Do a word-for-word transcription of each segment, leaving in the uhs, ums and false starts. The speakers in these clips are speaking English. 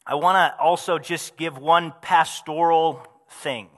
I want to also just give one pastoral thing.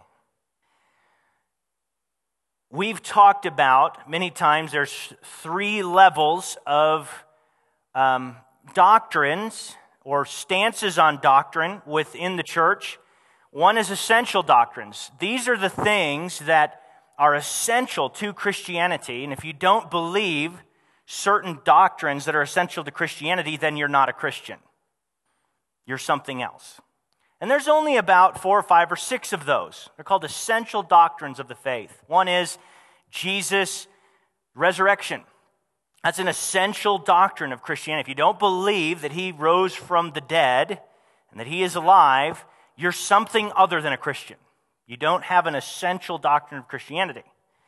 We've talked about many times there's three levels of um, doctrines or stances on doctrine within the church. One is essential doctrines. These are the things that are essential to Christianity, and if you don't believe certain doctrines that are essential to Christianity, then you're not a Christian. You're something else. And there's only about four or five or six of those. They're called essential doctrines of the faith. One is Jesus' resurrection. That's an essential doctrine of Christianity. If you don't believe that he rose from the dead and that he is alive, you're something other than a Christian. You don't have an essential doctrine of Christianity.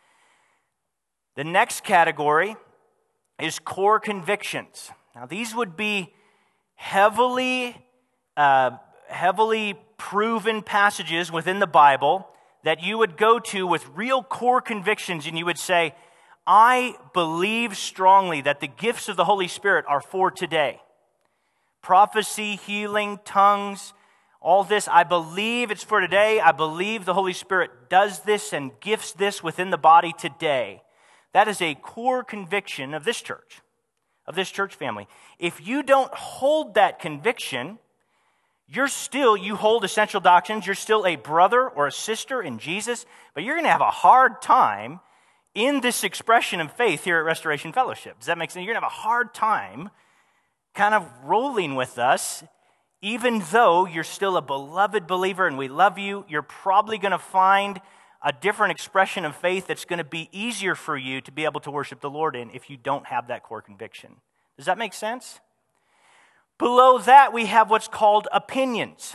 The next category is core convictions. Now, these would be heavily, uh, heavily proven passages within the Bible that you would go to with real core convictions, and you would say, I believe strongly that the gifts of the Holy Spirit are for today. Prophecy, healing, tongues, all this, I believe it's for today. I believe the Holy Spirit does this and gifts this within the body today. That is a core conviction of this church, of this church family. If you don't hold that conviction, you're still, you hold essential doctrines, you're still a brother or a sister in Jesus, but you're going to have a hard time in this expression of faith here at Restoration Fellowship. Does that make sense? You're going to have a hard time kind of rolling with us, even though you're still a beloved believer and we love you. You're probably going to find a different expression of faith that's going to be easier for you to be able to worship the Lord in if you don't have that core conviction. Does that make sense? Below that, we have what's called opinions.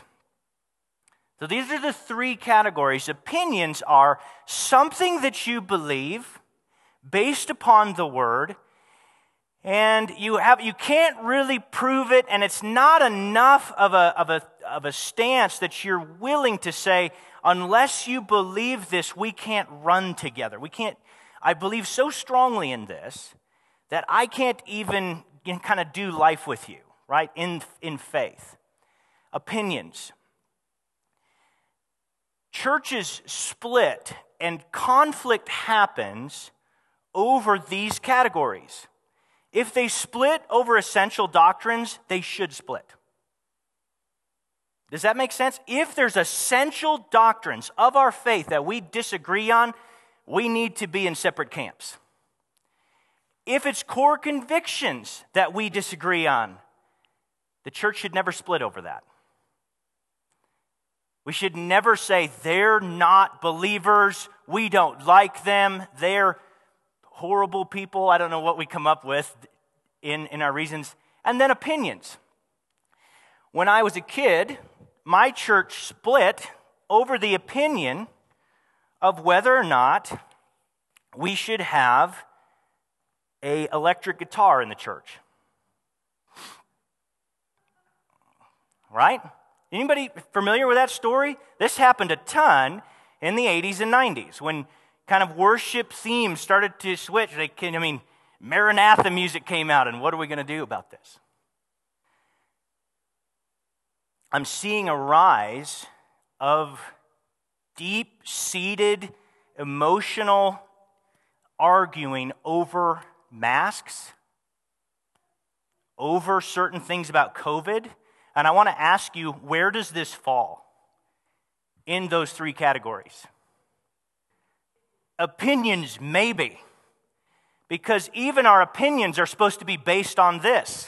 So these are the three categories. Opinions are something that you believe based upon the Word, and you have you can't really prove it, and it's not enough of a of a of a stance that you're willing to say, unless you believe this, we can't run together. We can't. I believe so strongly in this that I can't even you know, kind of do life with you, right? In in faith, opinions. Churches split, and conflict happens over these categories. If they split over essential doctrines, they should split. Does that make sense? If there's essential doctrines of our faith that we disagree on, we need to be in separate camps. If it's core convictions that we disagree on, the church should never split over that. We should never say, they're not believers, we don't like them, they're horrible people. I don't know what we come up with in, in our reasons. And then opinions. When I was a kid, my church split over the opinion of whether or not we should have an electric guitar in the church. Right? Anybody familiar with that story? This happened a ton in the eighties and nineties when kind of worship themes started to switch. They can, I mean, Maranatha music came out, and what are we going to do about this? I'm seeing a rise of deep-seated, emotional arguing over masks, over certain things about COVID. And I want to ask you, where does this fall in those three categories? Opinions, maybe. Because even our opinions are supposed to be based on this.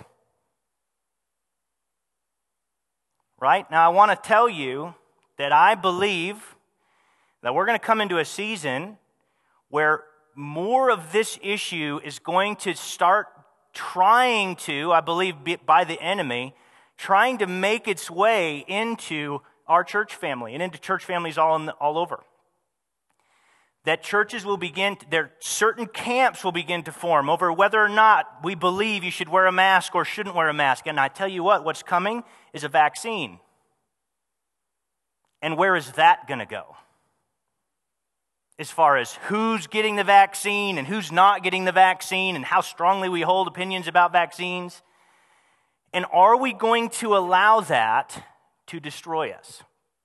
Right? Now, I want to tell you that I believe that we're going to come into a season where more of this issue is going to start trying to, I believe by the enemy, trying to make its way into our church family and into church families all, in the, all over. That churches will begin, to, there certain camps will begin to form over whether or not we believe you should wear a mask or shouldn't wear a mask. And I tell you what, what's coming is a vaccine. And where is that going to go? As far as who's getting the vaccine and who's not getting the vaccine and how strongly we hold opinions about vaccines. And are we going to allow that to destroy us.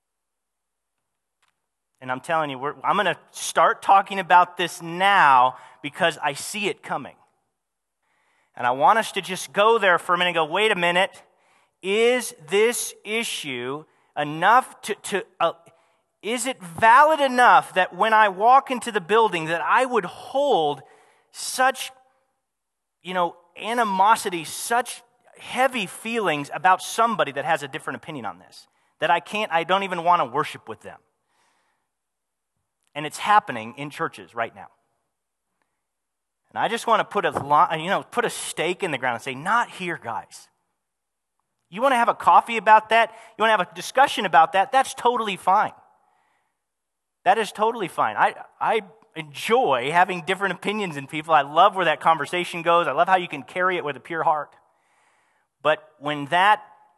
And I'm telling you, we're, I'm going to start talking about this now because I see it coming. And I want us to just go there for a minute and go, wait a minute, is this issue enough to, to uh, is it valid enough that when I walk into the building that I would hold such, you know, animosity, such heavy feelings about somebody that has a different opinion on this, that I can't, I don't even want to worship with them. And it's happening in churches right now. And I just want to put a, you know, put a stake in the ground and say, not here, guys. You want to have a coffee about that? You want to have a discussion about that? That's totally fine. That is totally fine. I, I enjoy having different opinions in people. I love where that conversation goes. I love how you can carry it with a pure heart. But when that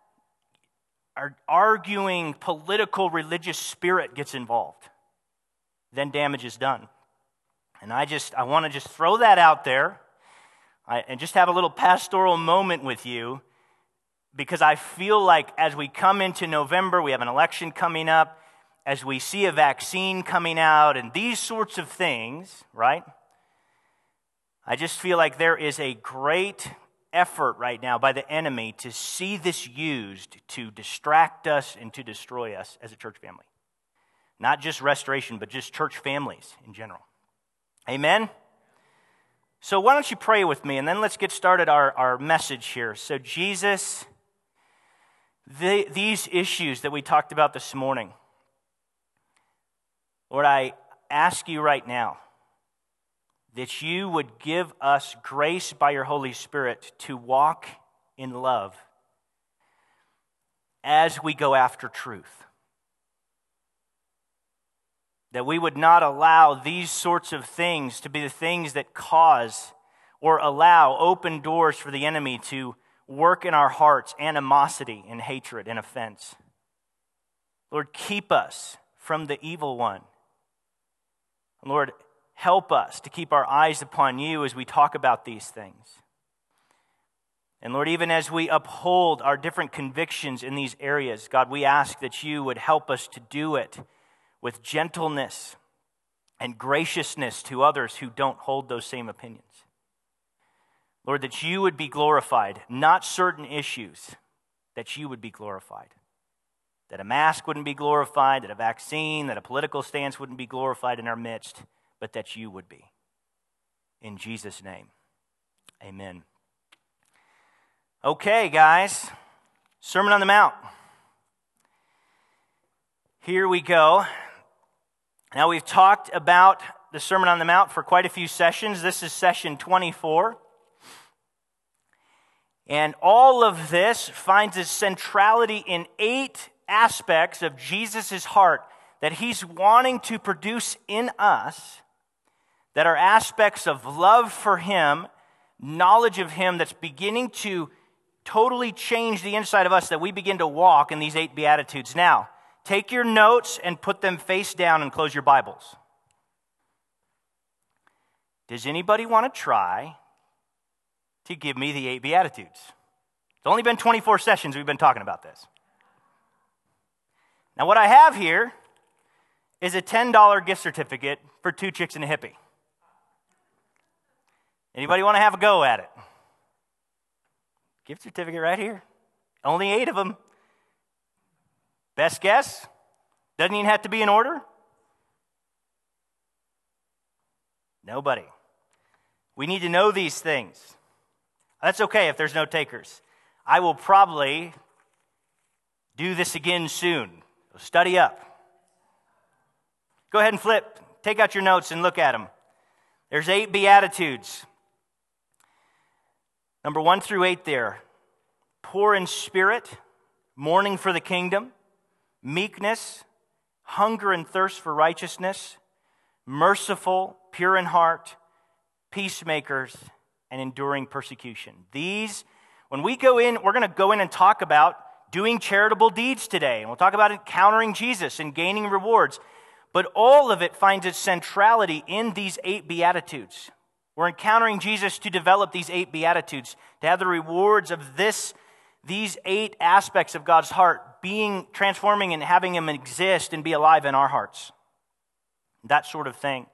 arguing political religious spirit gets involved, then damage is done. And I just, I want to just throw that out there I, and just have a little pastoral moment with you, because I feel like as we come into November, we have an election coming up, as we see a vaccine coming out and these sorts of things, right? I just feel like there is a great effort right now by the enemy to see this used to distract us and to destroy us as a church family. Not just Restoration, but just church families in general. Amen? So why don't you pray with me, and then let's get started our, our message here. So Jesus, the, these issues that we talked about this morning, Lord, I ask you right now that you would give us grace by your Holy Spirit to walk in love as we go after truth. That we would not allow these sorts of things to be the things that cause or allow open doors for the enemy to work in our hearts animosity and hatred and offense. Lord, keep us from the evil one. Lord, help us to keep our eyes upon you as we talk about these things. And Lord, even as we uphold our different convictions in these areas, God, we ask that you would help us to do it with gentleness and graciousness to others who don't hold those same opinions. Lord, that you would be glorified, not certain issues, that you would be glorified. That a mask wouldn't be glorified, that a vaccine, that a political stance wouldn't be glorified in our midst, but that you would be. In Jesus' name, amen. Okay, guys, Sermon on the Mount. Here we go. Now, we've talked about the Sermon on the Mount for quite a few sessions. This is session twenty-four. And all of this finds its centrality in eight aspects of Jesus' heart that he's wanting to produce in us, that are aspects of love for him, knowledge of him, that's beginning to totally change the inside of us, that we begin to walk in these eight Beatitudes. Now, take your notes and put them face down and close your Bibles. Does anybody want to try to give me the eight Beatitudes? It's only been twenty-four sessions we've been talking about this. Now, what I have here is a ten dollar gift certificate for Two Chicks and a Hippie. Anybody want to have a go at it? Gift certificate right here. Only eight of them. Best guess? Doesn't even have to be in order? Nobody. We need to know these things. That's okay if there's no takers. I will probably do this again soon. So study up. Go ahead and flip. Take out your notes and look at them. There's eight Beatitudes. Number one through eight there. Poor in spirit, mourning for the kingdom, meekness, hunger and thirst for righteousness, merciful, pure in heart, peacemakers, and enduring persecution. These, when we go in, we're going to go in and talk about doing charitable deeds today. And we'll talk about encountering Jesus and gaining rewards. But all of it finds its centrality in these eight Beatitudes. We're encountering Jesus to develop these eight Beatitudes, to have the rewards of this, these eight aspects of God's heart being, transforming and having him exist and be alive in our hearts. That sort of thing.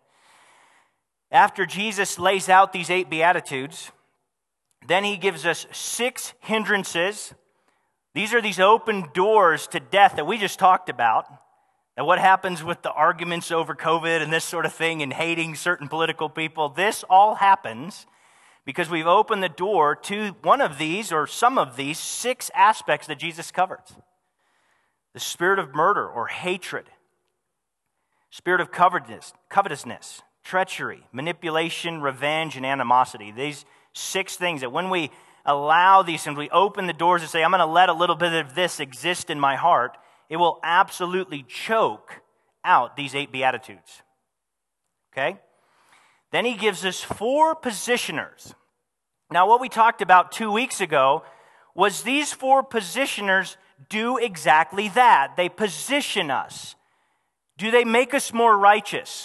After Jesus lays out these eight Beatitudes, then he gives us six hindrances. These are these open doors to death that we just talked about. And what happens with the arguments over COVID and this sort of thing and hating certain political people, this all happens because we've opened the door to one of these or some of these six aspects that Jesus covers. The spirit of murder or hatred, spirit of covetousness, covetousness, treachery, manipulation, revenge, and animosity. These six things that when we allow these and we open the doors and say, I'm going to let a little bit of this exist in my heart, it will absolutely choke out these eight Beatitudes. Okay? Then he gives us four positioners. Now, what we talked about two weeks ago was these four positioners do exactly that. They position us. Do they make us more righteous?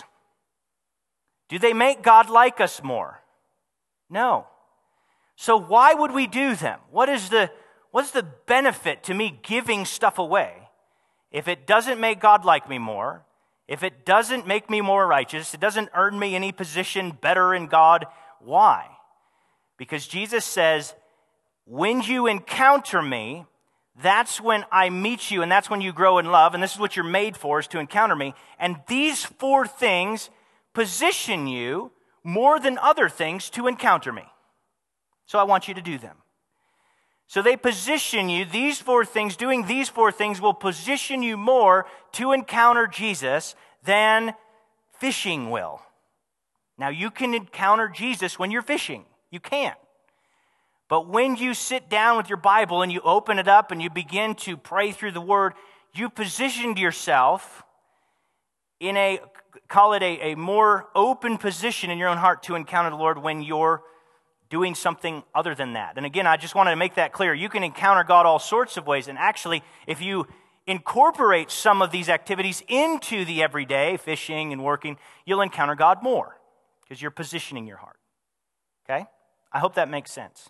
Do they make God like us more? No. So why would we do them? What is the, what's the benefit to me giving stuff away? If it doesn't make God like me more, if it doesn't make me more righteous, it doesn't earn me any position better in God, why? Because Jesus says, when you encounter me, that's when I meet you and that's when you grow in love, and this is what you're made for, is to encounter me. And these four things position you more than other things to encounter me. So I want you to do them. So they position you, these four things, doing these four things will position you more to encounter Jesus than fishing will. Now you can encounter Jesus when you're fishing. You can. But when you sit down with your Bible and you open it up and you begin to pray through the Word, you positioned yourself in a, call it a, a more open position in your own heart to encounter the Lord when you're doing something other than that. And again, I just wanted to make that clear. You can encounter God all sorts of ways. And actually, if you incorporate some of these activities into the everyday, fishing and working, you'll encounter God more because you're positioning your heart. Okay? I hope that makes sense.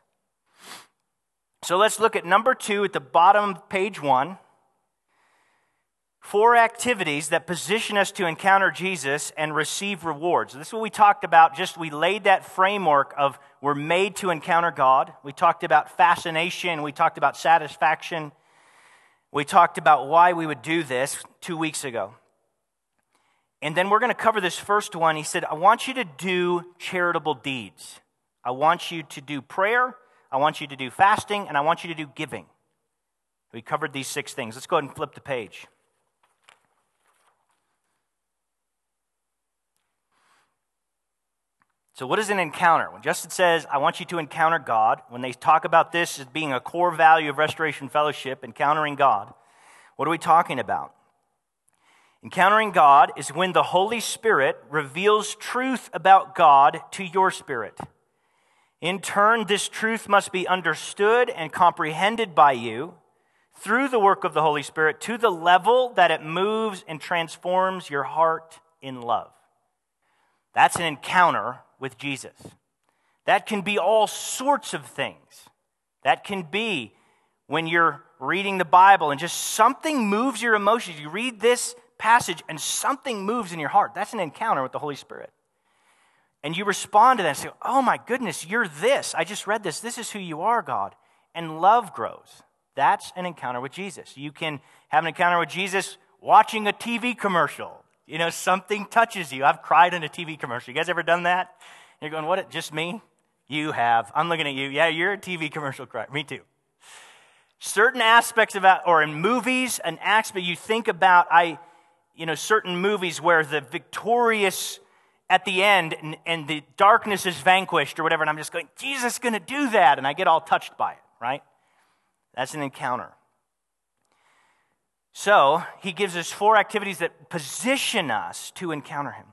So let's look at number two at the bottom of page one. Four activities that position us to encounter Jesus and receive rewards. This is what we talked about. Just we laid that framework of we're made to encounter God. We talked about fascination. We talked about satisfaction. We talked about why we would do this two weeks ago. And then we're going to cover this first one. He said, I want you to do charitable deeds. I want you to do prayer. I want you to do fasting. And I want you to do giving. We covered these six things. Let's go ahead and flip the page. So what is an encounter? When Justin says, I want you to encounter God, when they talk about this as being a core value of Restoration Fellowship, encountering God, what are we talking about? Encountering God is when the Holy Spirit reveals truth about God to your spirit. In turn, this truth must be understood and comprehended by you through the work of the Holy Spirit to the level that it moves and transforms your heart in love. That's an encounter with Jesus. That can be all sorts of things. That can be when you're reading the Bible and just something moves your emotions. You read this passage and something moves in your heart. That's an encounter with the Holy Spirit. And you respond to that and say, oh my goodness, you're this. I just read this. This is who you are, God. And love grows. That's an encounter with Jesus. You can have an encounter with Jesus watching a T V commercial. You know, something touches you. I've cried in a T V commercial. You guys ever done that? You're going, what, just me? You have. I'm looking at you. Yeah, you're a T V commercial crier. Me too. Certain aspects of it, or in movies, an aspect you think about, I, you know, certain movies where the victorious at the end and, and the darkness is vanquished or whatever, and I'm just going, Jesus is going to do that, and I get all touched by it, right? That's an encounter. So, he gives us four activities that position us to encounter him.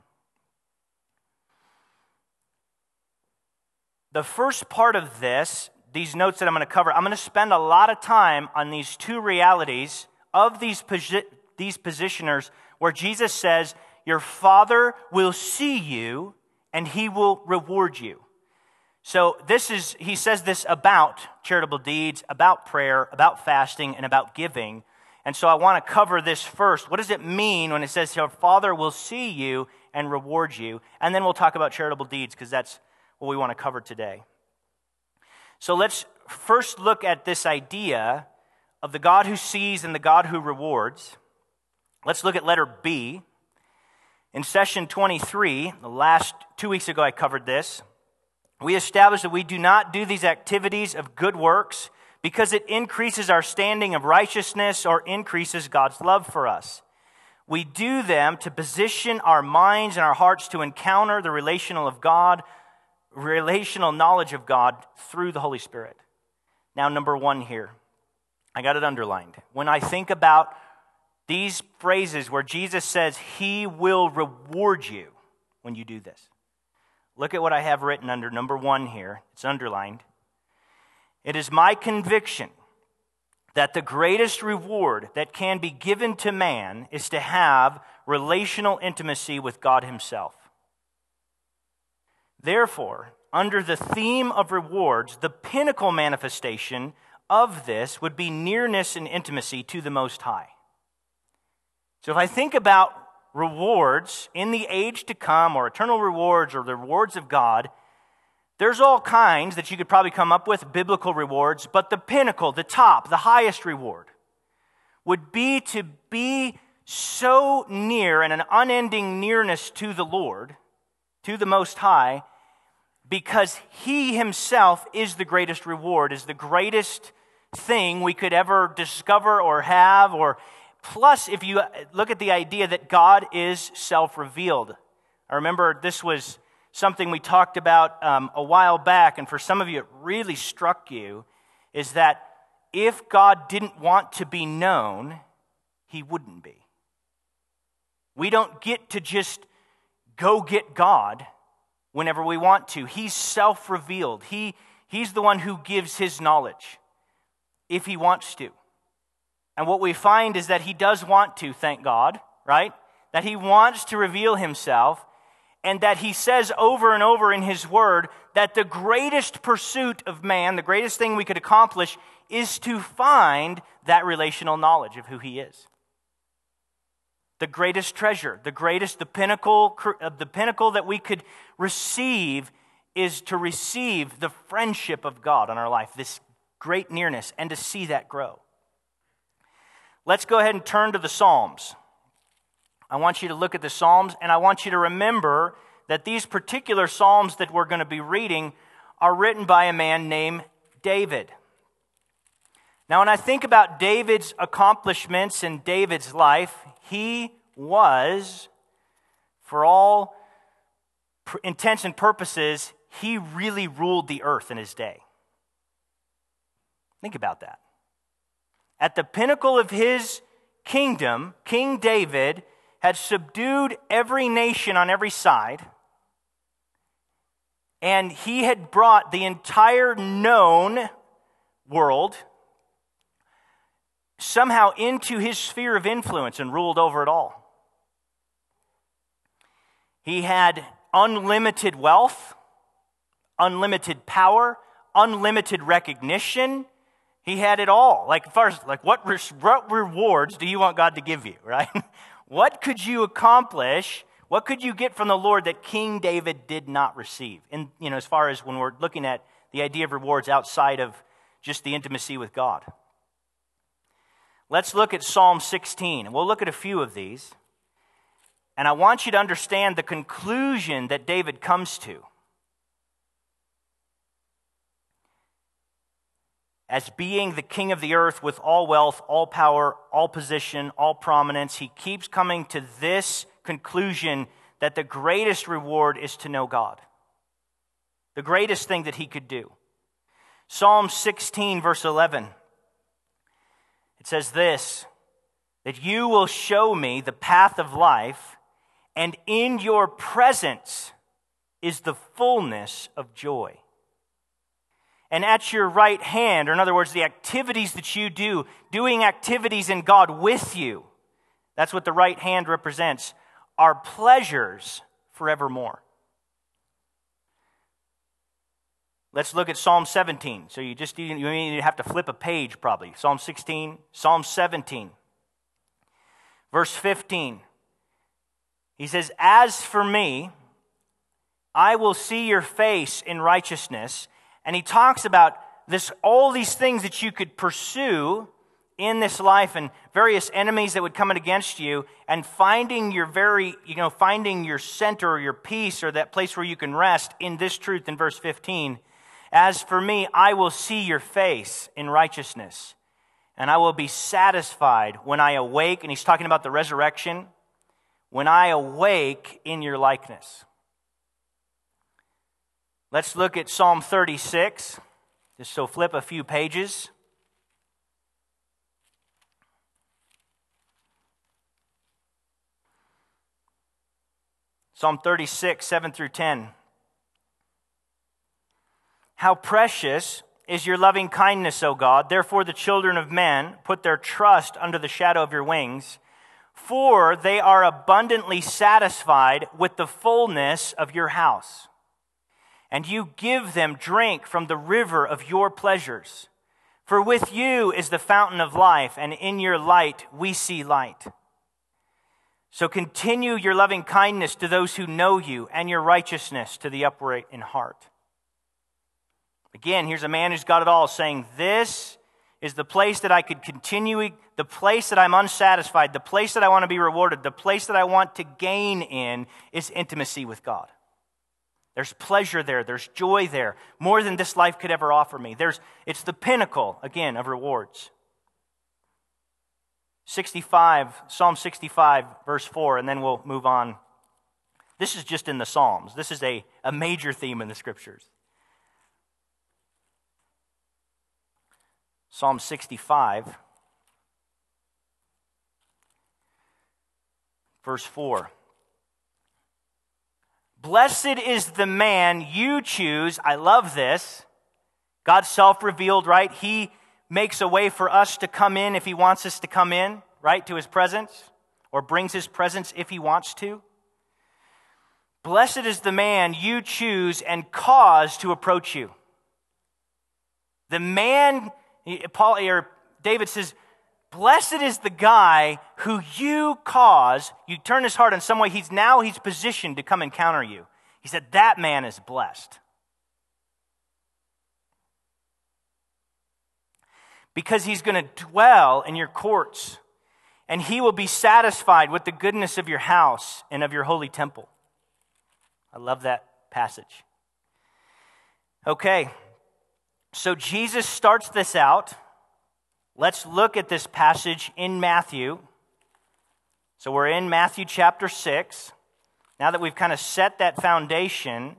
The first part of this, these notes that I'm going to cover, I'm going to spend a lot of time on these two realities of these, posi- these positioners where Jesus says, your Father will see you and he will reward you. So this is, he says this about charitable deeds, about prayer, about fasting, and about giving. And so I want to cover this first. What does it mean when it says your Father will see you and reward you? And then we'll talk about charitable deeds, because that's what we want to cover today. So let's first look at this idea of the God who sees and the God who rewards. Let's look at letter B. In session twenty-three, the last two weeks ago I covered this, we established that we do not do these activities of good works because it increases our standing of righteousness or increases God's love for us. We do them to position our minds and our hearts to encounter the relational of God, relational knowledge of God through the Holy Spirit. Now, number one here, I got it underlined. When I think about these phrases where Jesus says, He will reward you when you do this. Look at what I have written under number one here. It's underlined. It is my conviction that the greatest reward that can be given to man is to have relational intimacy with God Himself. Therefore, under the theme of rewards, the pinnacle manifestation of this would be nearness and intimacy to the Most High. So if I think about rewards in the age to come, or eternal rewards, or the rewards of God, there's all kinds that you could probably come up with, biblical rewards, but the pinnacle, the top, the highest reward would be to be so near and an unending nearness to the Lord, to the Most High, because He Himself is the greatest reward, is the greatest thing we could ever discover or have. Or plus, if you look at the idea that God is self-revealed. I remember this was something we talked about um, a while back, and for some of you it really struck you, is that if God didn't want to be known, He wouldn't be. We don't get to just go get God whenever we want to. He's self-revealed. He, he's the one who gives His knowledge if He wants to. And what we find is that He does want to, thank God, right? That He wants to reveal Himself, and that He says over and over in His Word that the greatest pursuit of man, the greatest thing we could accomplish, is to find that relational knowledge of who He is. The greatest treasure, the greatest, the pinnacle, the pinnacle that we could receive is to receive the friendship of God in our life, this great nearness, and to see that grow. Let's go ahead and turn to the Psalms. I want you to look at the Psalms, and I want you to remember that these particular Psalms that we're going to be reading are written by a man named David. Now, when I think about David's accomplishments in David's life, he was, for all intents and purposes, he really ruled the earth in his day. Think about that. At the pinnacle of his kingdom, King David had subdued every nation on every side, and he had brought the entire known world somehow into his sphere of influence and ruled over it all. He had unlimited wealth, unlimited power, unlimited recognition. He had it all. Like, first, like what, re- what rewards do you want God to give you, right? What could you accomplish? What could you get from the Lord that King David did not receive? And, you know, as far as when we're looking at the idea of rewards outside of just the intimacy with God. Let's look at Psalm sixteen. We'll look at a few of these. And I want you to understand the conclusion that David comes to. As being the king of the earth with all wealth, all power, all position, all prominence, he keeps coming to this conclusion that the greatest reward is to know God. The greatest thing that he could do. Psalm sixteen, verse eleven. It says this, that you will show me the path of life, and in your presence is the fullness of joy. And at your right hand, or in other words, the activities that you do, doing activities in God with you, that's what the right hand represents, are pleasures forevermore. Let's look at Psalm seventeen. So you just you have to flip a page probably. Psalm sixteen, Psalm seventeen. Verse fifteen. He says, "As for me, I will see your face in righteousness." And he talks about this, all these things that you could pursue in this life and various enemies that would come in against you, and finding your very, you know, finding your center or your peace or that place where you can rest in this truth in verse fifteen. "As for me, I will see your face in righteousness, and I will be satisfied when I awake." And he's talking about the resurrection. "When I awake in your likeness." Let's look at Psalm thirty-six. Just so flip a few pages. Psalm thirty-six, seven through ten. "How precious is your loving kindness, O God! Therefore the children of men put their trust under the shadow of your wings. For they are abundantly satisfied with the fullness of your house. And you give them drink from the river of your pleasures. For with you is the fountain of life, and in your light we see light. So continue your loving kindness to those who know you, and your righteousness to the upright in heart." Again, here's a man who's got it all, saying, this is the place that I could continue, the place that I'm unsatisfied, the place that I want to be rewarded, the place that I want to gain in is intimacy with God. There's pleasure there. There's joy there. More than this life could ever offer me. There's, it's the pinnacle, again, of rewards. sixty-five, Psalm sixty-five, verse four, and then we'll move on. This is just in the Psalms. This is a, a major theme in the Scriptures. Psalm sixty-five, verse four. "Blessed is the man you choose." I love this. God's self-revealed, right? He makes a way for us to come in if he wants us to come in, right, to his presence, or brings his presence if he wants to. "Blessed is the man you choose and cause to approach you." The man, Paul or David says, blessed is the guy who you cause, you turn his heart in some way, he's now he's positioned to come encounter you. He said, that man is blessed. Because he's going to dwell in your courts, and he will be satisfied with the goodness of your house and of your holy temple. I love that passage. Okay, so Jesus starts this out. Let's look at this passage in Matthew. So we're in Matthew chapter six. Now that we've kind of set that foundation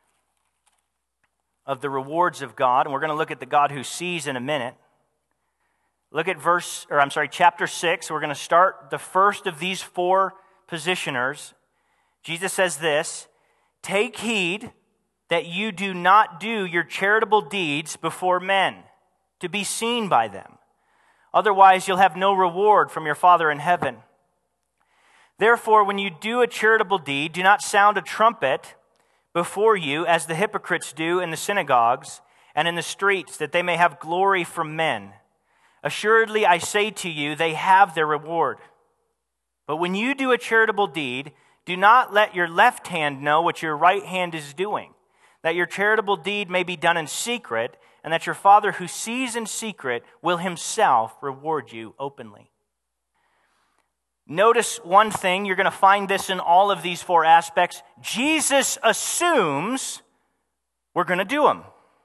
of the rewards of God, and we're going to look at the God who sees in a minute. Look at verse, or I'm sorry, chapter six. We're going to start the first of these four positioners. Jesus says this, "Take heed that you do not do your charitable deeds before men, to be seen by them. Otherwise, you'll have no reward from your Father in heaven. Therefore, when you do a charitable deed, do not sound a trumpet before you, as the hypocrites do in the synagogues and in the streets, that they may have glory from men. Assuredly, I say to you, they have their reward. But when you do a charitable deed, do not let your left hand know what your right hand is doing, that your charitable deed may be done in secret, and that your Father who sees in secret will himself reward you openly." Notice one thing, you're going to find this in all of these four aspects. Jesus assumes we're going to do them.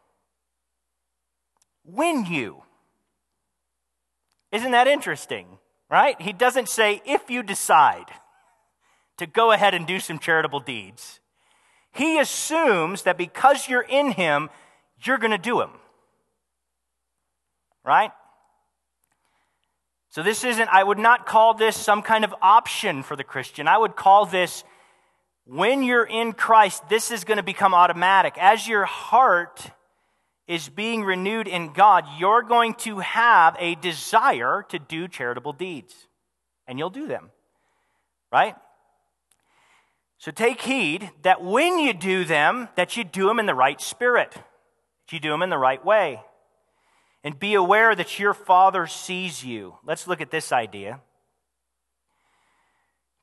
When you. Isn't that interesting, right? He doesn't say, if you decide to go ahead and do some charitable deeds. He assumes that because you're in him, you're going to do them. Right? So this isn't, I would not call this some kind of option for the Christian. I would call this, when you're in Christ, this is going to become automatic. As your heart is being renewed in God, you're going to have a desire to do charitable deeds. And you'll do them. Right? So take heed that when you do them, that you do them in the right spirit. That you do them in the right way. And be aware that your Father sees you. Let's look at this idea.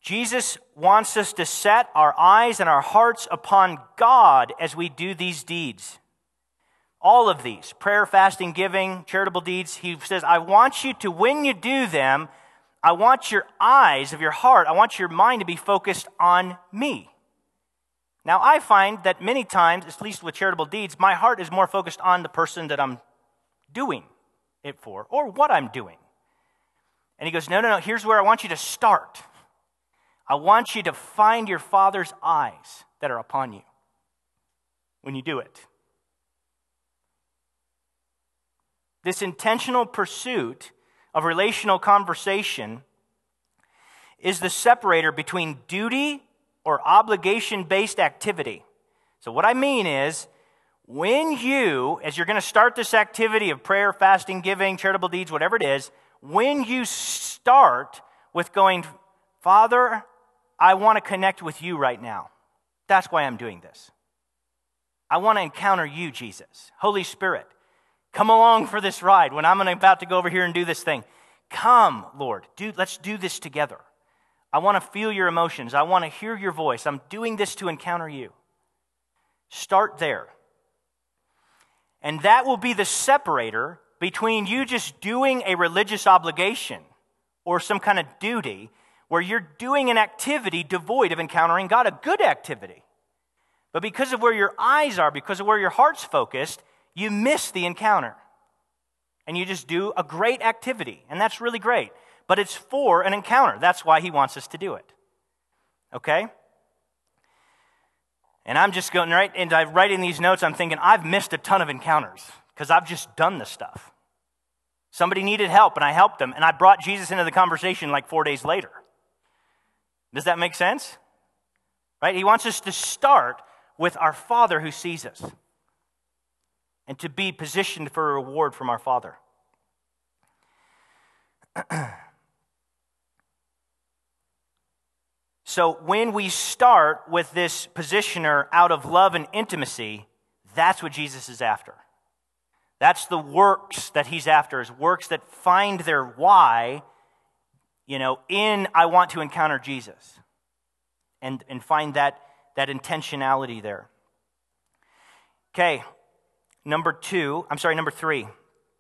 Jesus wants us to set our eyes and our hearts upon God as we do these deeds. All of these, prayer, fasting, giving, charitable deeds, he says, I want you to, when you do them, I want your eyes of your heart, I want your mind to be focused on me. Now, I find that many times, at least with charitable deeds, my heart is more focused on the person that I'm doing it for, or what I'm doing. And he goes, no, no, no, here's where I want you to start. I want you to find your Father's eyes that are upon you when you do it. This intentional pursuit of relational conversation is the separator between duty or obligation-based activity. So what I mean is, when you, as you're going to start this activity of prayer, fasting, giving, charitable deeds, whatever it is, when you start with going, Father, I want to connect with you right now. That's why I'm doing this. I want to encounter you, Jesus. Holy Spirit, come along for this ride when I'm about to go over here and do this thing. Come, Lord, do, let's do this together. I want to feel your emotions. I want to hear your voice. I'm doing this to encounter you. Start there. And that will be the separator between you just doing a religious obligation or some kind of duty where you're doing an activity devoid of encountering God, a good activity. But because of where your eyes are, because of where your heart's focused, you miss the encounter. And you just do a great activity, and that's really great. But it's for an encounter. That's why he wants us to do it. Okay? And I'm just going right, and I'm writing these notes, I'm thinking, I've missed a ton of encounters because I've just done this stuff. Somebody needed help, and I helped them, and I brought Jesus into the conversation like four days later. Does that make sense? Right? He wants us to start with our Father who sees us and to be positioned for a reward from our Father. So when we start with this positioner out of love and intimacy, that's what Jesus is after. That's the works that he's after, is works that find their why, you know, in I want to encounter Jesus. And, and find that, that intentionality there. Okay, number two, I'm sorry, number three.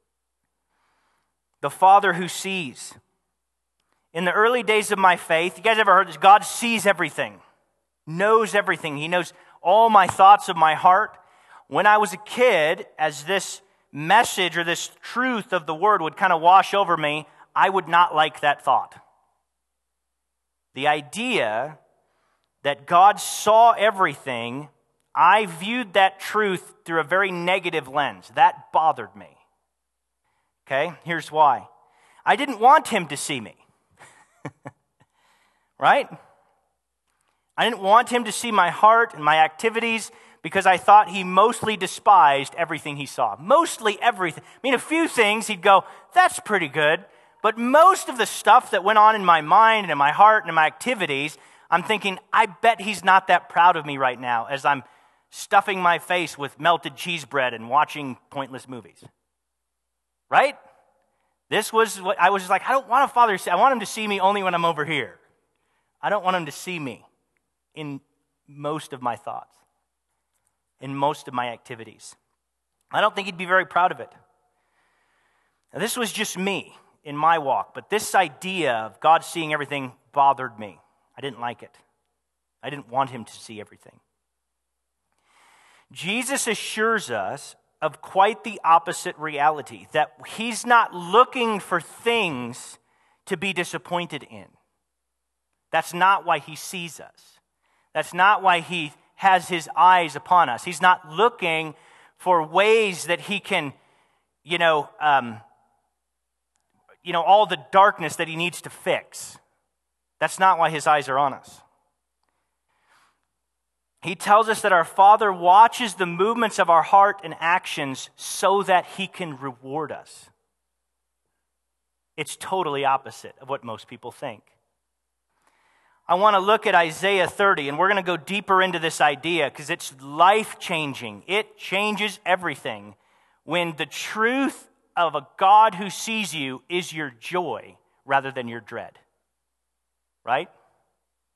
The Father who sees. In the early days of my faith, you guys ever heard this? God sees everything, knows everything. He knows all my thoughts of my heart. When I was a kid, as this message or this truth of the Word would kind of wash over me, I would not like that thought. The idea that God saw everything, I viewed that truth through a very negative lens. That bothered me. Okay, here's why. I didn't want him to see me. Right? I didn't want him to see my heart and my activities because I thought he mostly despised everything he saw. Mostly everything. I mean, a few things he'd go, that's pretty good. But most of the stuff that went on in my mind and in my heart and in my activities, I'm thinking, I bet he's not that proud of me right now as I'm stuffing my face with melted cheese bread and watching pointless movies. Right? This was what I was just like, I don't want a father to see. I want him to see me only when I'm over here. I don't want him to see me in most of my thoughts, in most of my activities. I don't think he'd be very proud of it. Now, this was just me in my walk, but this idea of God seeing everything bothered me. I didn't like it. I didn't want him to see everything. Jesus assures us of quite the opposite reality, that he's not looking for things to be disappointed in. That's not why he sees us. That's not why he has his eyes upon us. He's not looking for ways that he can, you know, um, you know, all the darkness that he needs to fix. That's not why his eyes are on us. He tells us that our Father watches the movements of our heart and actions so that he can reward us. It's totally opposite of what most people think. I want to look at Isaiah thirty, and we're going to go deeper into this idea because it's life-changing. It changes everything when the truth of a God who sees you is your joy rather than your dread. Right?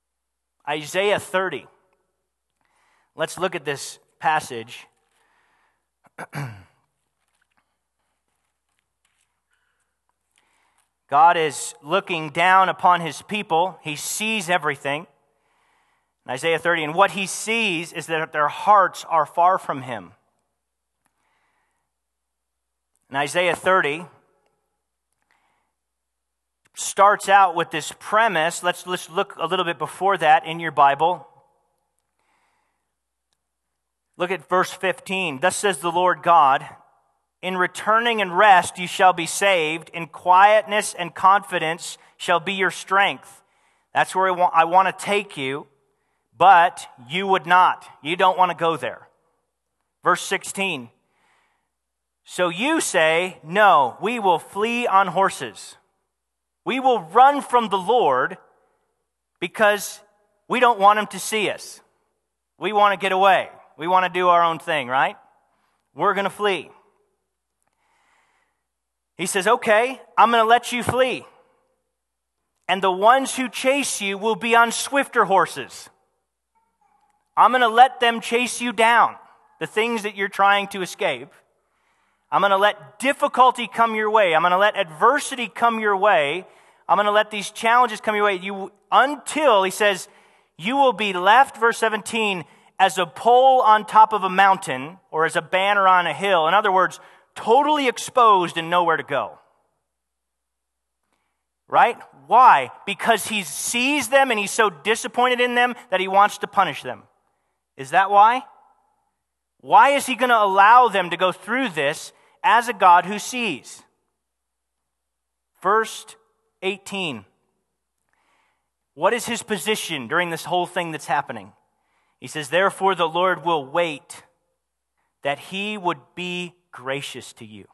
Isaiah thirty. Let's look at this passage. God is looking down upon his people. He sees everything. In Isaiah thirty, and what he sees is that their hearts are far from him. In Isaiah thirty, starts out with this premise. Let's, let's look a little bit before that in your Bible. Look at verse fifteen. Thus says the Lord God, in returning and rest you shall be saved. In quietness and confidence shall be your strength. That's where I want, I want to take you, but you would not. You don't want to go there. Verse sixteen. So you say, no, we will flee on horses. We will run from the Lord because we don't want him to see us. We want to get away. We want to do our own thing, right? We're going to flee. He says, okay, I'm going to let you flee. And the ones who chase you will be on swifter horses. I'm going to let them chase you down, the things that you're trying to escape. I'm going to let difficulty come your way. I'm going to let adversity come your way. I'm going to let these challenges come your way. You, until, he says, you will be left, verse seventeen, as a pole on top of a mountain or as a banner on a hill. In other words, totally exposed and nowhere to go. Right? Why? Because he sees them and he's so disappointed in them that he wants to punish them. Is that why? Why is he going to allow them to go through this as a God who sees? Verse eighteen. What is his position during this whole thing that's happening? He says, therefore the Lord will wait that he would be gracious to you.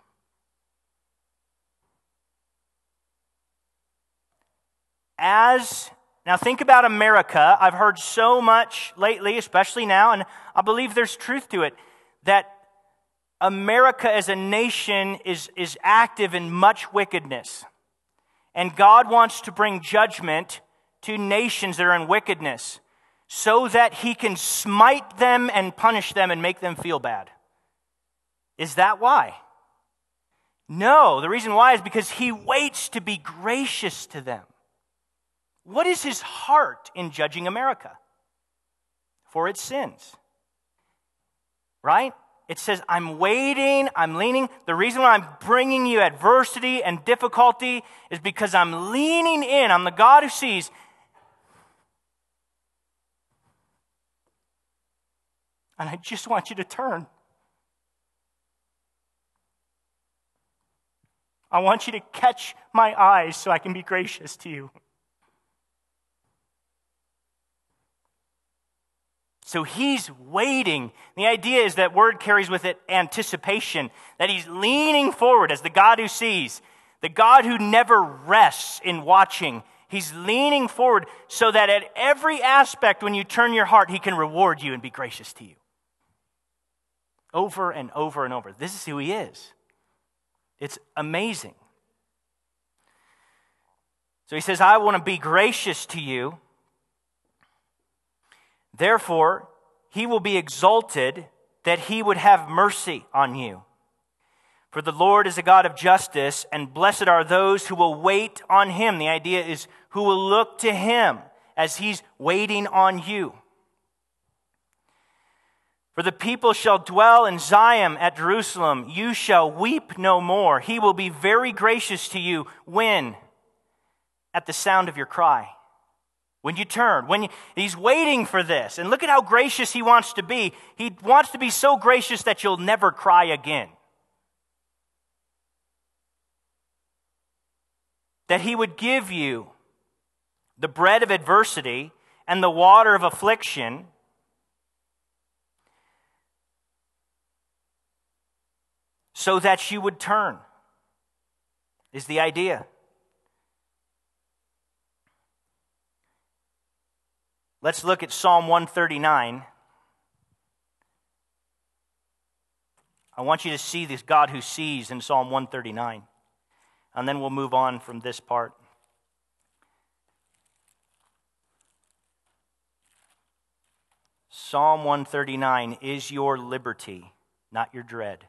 As, now think about America. I've heard so much lately, especially now, and I believe there's truth to it, that America as a nation is, is active in much wickedness. And God wants to bring judgment to nations that are in wickedness so that he can smite them and punish them and make them feel bad. Is that why? No, the reason why is because he waits to be gracious to them. What is his heart in judging America? For its sins. Right? It says, I'm waiting, I'm leaning. The reason why I'm bringing you adversity and difficulty is because I'm leaning in. I'm the God who sees. And I just want you to turn. I want you to catch my eyes so I can be gracious to you. So he's waiting. The idea is that word carries with it anticipation, that he's leaning forward as the God who sees, the God who never rests in watching. He's leaning forward so that at every aspect when you turn your heart, he can reward you and be gracious to you. Over and over and over. This is who he is. It's amazing. So he says, I want to be gracious to you. Therefore, he will be exalted that he would have mercy on you. For the Lord is a God of justice, and blessed are those who will wait on him. The idea is who will look to him as he's waiting on you. For the people shall dwell in Zion at Jerusalem. You shall weep no more. He will be very gracious to you when? At the sound of your cry. When you turn. When you, he's waiting for this. And look at how gracious he wants to be. He wants to be so gracious that you'll never cry again. That he would give you the bread of adversity and the water of affliction, so that you would turn, is the idea. Let's look at Psalm one thirty-nine. I want you to see this God who sees in Psalm one thirty-nine. And then we'll move on from this part. Psalm one thirty-nine is your liberty, not your dread.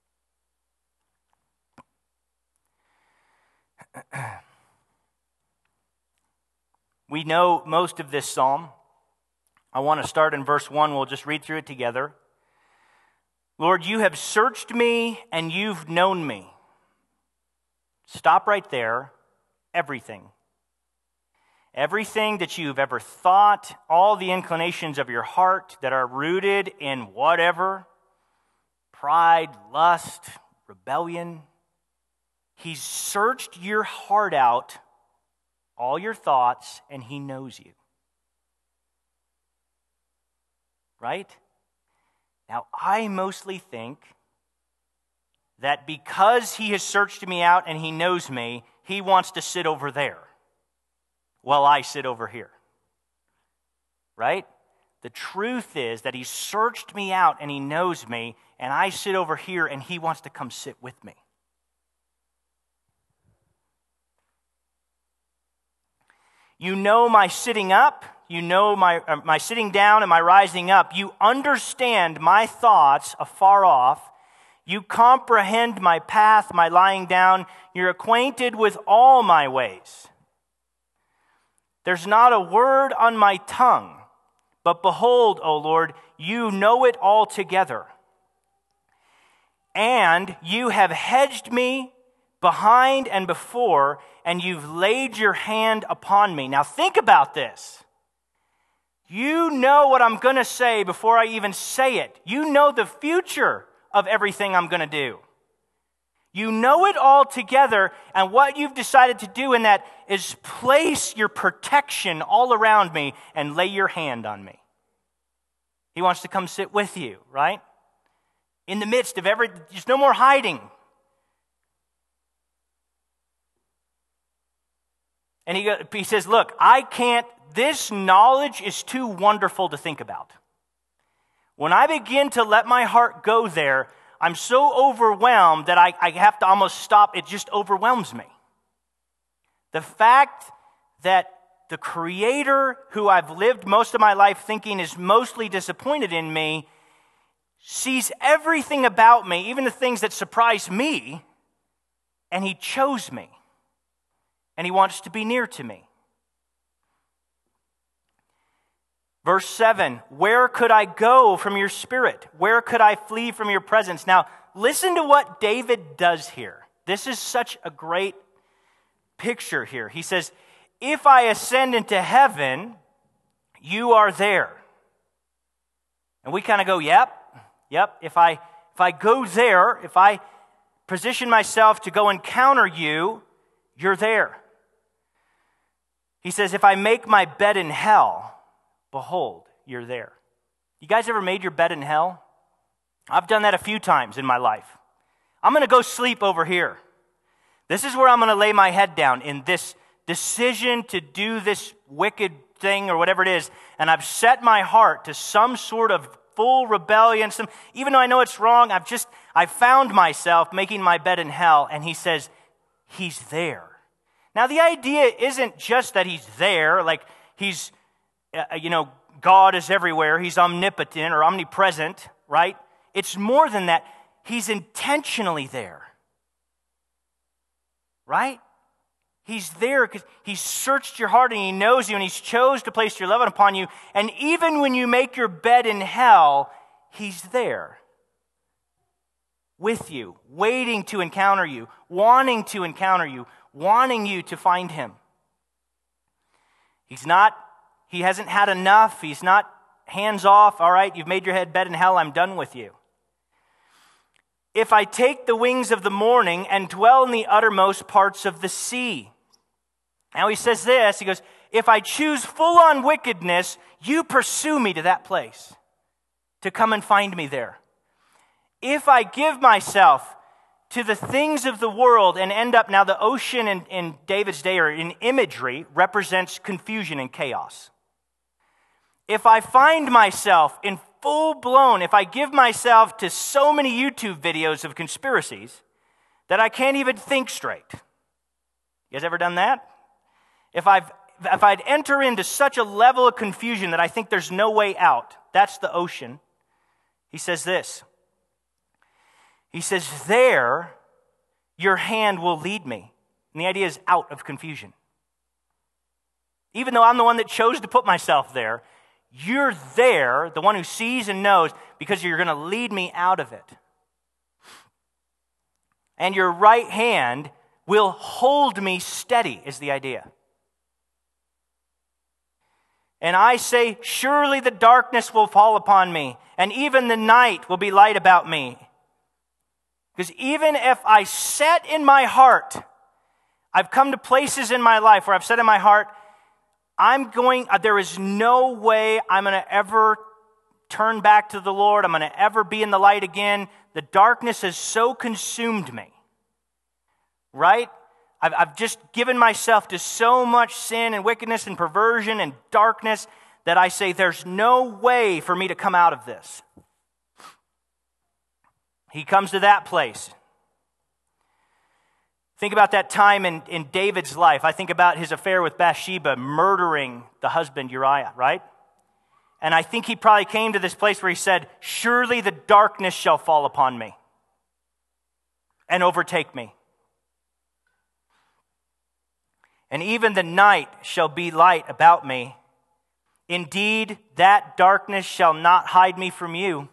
We know most of this psalm. I want to start in verse one. We'll just read through it together. Lord, you have searched me and you've known me. Stop right there. Everything. Everything that you've ever thought, all the inclinations of your heart that are rooted in whatever, pride, lust, rebellion. He's searched your heart out, all your thoughts, and he knows you. Right? Now, I mostly think that because he has searched me out and he knows me, he wants to sit over there while I sit over here. Right? The truth is that he searched me out and he knows me, and I sit over here and he wants to come sit with me. You know my sitting up, you know my, uh, my sitting down and my rising up. You understand my thoughts afar off. You comprehend my path, my lying down. You're acquainted with all my ways. There's not a word on my tongue, but behold, O Lord, you know it altogether. And you have hedged me behind and before, and you've laid your hand upon me. Now think about this. You know what I'm going to say before I even say it. You know the future of everything I'm going to do. You know it all together, and what you've decided to do in that is place your protection all around me and lay your hand on me. He wants to come sit with you, right? In the midst of every, there's no more hiding. And he, he says, look, I can't, this knowledge is too wonderful to think about. When I begin to let my heart go there, I'm so overwhelmed that I, I have to almost stop. It just overwhelms me. The fact that the Creator, who I've lived most of my life thinking is mostly disappointed in me, sees everything about me, even the things that surprise me, and he chose me. And he wants to be near to me. Verse seven, where could I go from your spirit? Where could I flee from your presence? Now, listen to what David does here. This is such a great picture here. He says, if I ascend into heaven, you are there. And we kind of go, yep, yep. If I, if I go there, if I position myself to go encounter you, you're there. He says, if I make my bed in hell, behold, you're there. You guys ever made your bed in hell? I've done that a few times in my life. I'm going to go sleep over here. This is where I'm going to lay my head down in this decision to do this wicked thing or whatever it is. And I've set my heart to some sort of full rebellion. Some, even though I know it's wrong, I've just, I found myself making my bed in hell. And he says, he's there. Now, the idea isn't just that he's there, like he's, uh, you know, God is everywhere. He's omnipotent or omnipresent, right? It's more than that. He's intentionally there, right? He's there because he's searched your heart and he knows you and he's chose to place your love upon you. And even when you make your bed in hell, he's there with you, waiting to encounter you, wanting to encounter you, wanting you to find him. He's not, he hasn't had enough. He's not hands off. All right, you've made your head bed in hell. I'm done with you. If I take the wings of the morning and dwell in the uttermost parts of the sea. Now he says this, he goes, if I choose full-on wickedness, you pursue me to that place, to come and find me there. If I give myself to the things of the world and end up, now the ocean in, in David's day or in imagery represents confusion and chaos. If I find myself in full-blown, if I give myself to so many YouTube videos of conspiracies that I can't even think straight. You guys ever done that? If I've if I'd enter into such a level of confusion that I think there's no way out, That's the ocean. He says this. He says, there your hand will lead me. And the idea is out of confusion. Even though I'm the one that chose to put myself there, you're there, the one who sees and knows, because you're going to lead me out of it. And your right hand will hold me steady, is the idea. And I say, surely the darkness will fall upon me, and even the night will be light about me. Because even if I set in my heart, I've come to places in my life where I've said in my heart, I'm going, there is no way I'm going to ever turn back to the Lord. I'm going to ever be in the light again. The darkness has so consumed me. Right? I've, I've just given myself to so much sin and wickedness and perversion and darkness that I say there's no way for me to come out of this. He comes to that place. Think about that time in, in David's life. I think about his affair with Bathsheba, murdering the husband Uriah, right? And I think he probably came to this place where he said, surely the darkness shall fall upon me and overtake me. And even the night shall be light about me. Indeed, that darkness shall not hide me from you.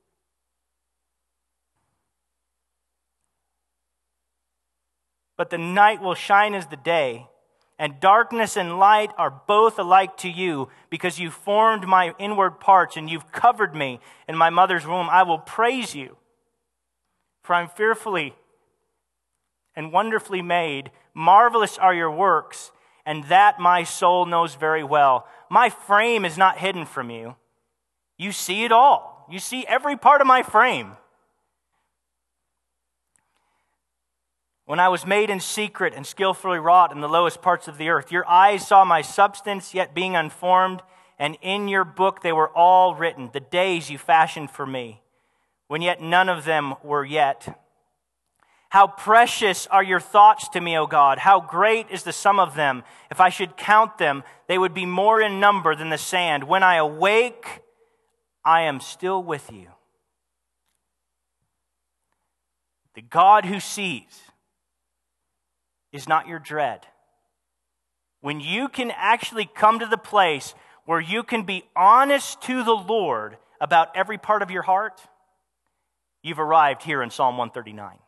But the night will shine as the day, and darkness and light are both alike to you, because you formed my inward parts, and you've covered me in my mother's womb. I will praise you, for I'm fearfully and wonderfully made. Marvelous are your works, and that my soul knows very well. My frame is not hidden from you. You see it all. You see every part of my frame. When I was made in secret and skillfully wrought in the lowest parts of the earth, your eyes saw my substance, yet being unformed, and in your book they were all written, the days you fashioned for me, when yet none of them were yet. How precious are your thoughts to me, O God! How great is the sum of them! If I should count them, they would be more in number than the sand. When I awake, I am still with you. The God who sees is not your dread. When you can actually come to the place where you can be honest to the Lord about every part of your heart, you've arrived here in Psalm one thirty-nine.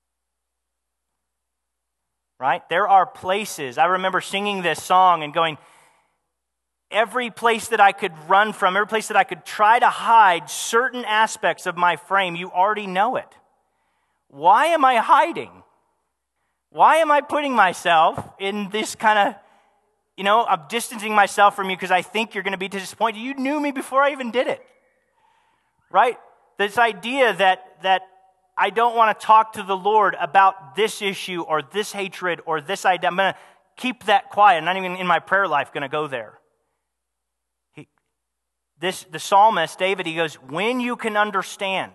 Right? There are places, I remember singing this song and going, every place that I could run from, every place that I could try to hide certain aspects of my frame, you already know it. Why am I hiding? Why am I putting myself in this kind of, you know, I'm distancing myself from you because I think you're going to be disappointed. You knew me before I even did it. Right? This idea that that I don't want to talk to the Lord about this issue or this hatred or this idea. I'm going to keep that quiet. I'm not even in my prayer life going to go there. He, this the psalmist, David, he goes, when you can understand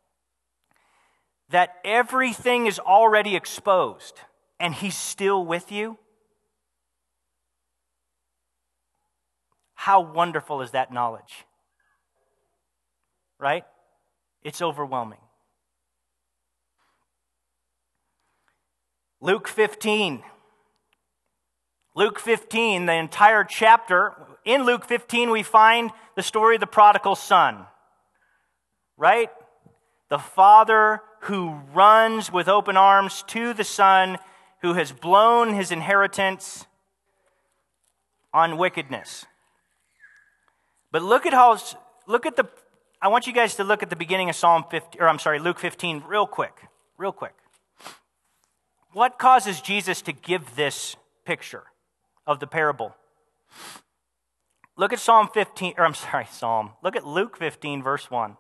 that everything is already exposed and he's still with you, how wonderful is that knowledge? Right? It's overwhelming. Luke fifteen. Luke fifteen, the entire chapter. In Luke fifteen, we find the story of the prodigal son. Right? The father who runs with open arms to the son who has blown his inheritance on wickedness. But look at how, look at the, I want you guys to look at the beginning of Psalm fifteen, or I'm sorry, Luke fifteen real quick, real quick. What causes Jesus to give this picture of the parable? Look at Psalm fifteen, or I'm sorry, Psalm. Look at Luke fifteen, verse one.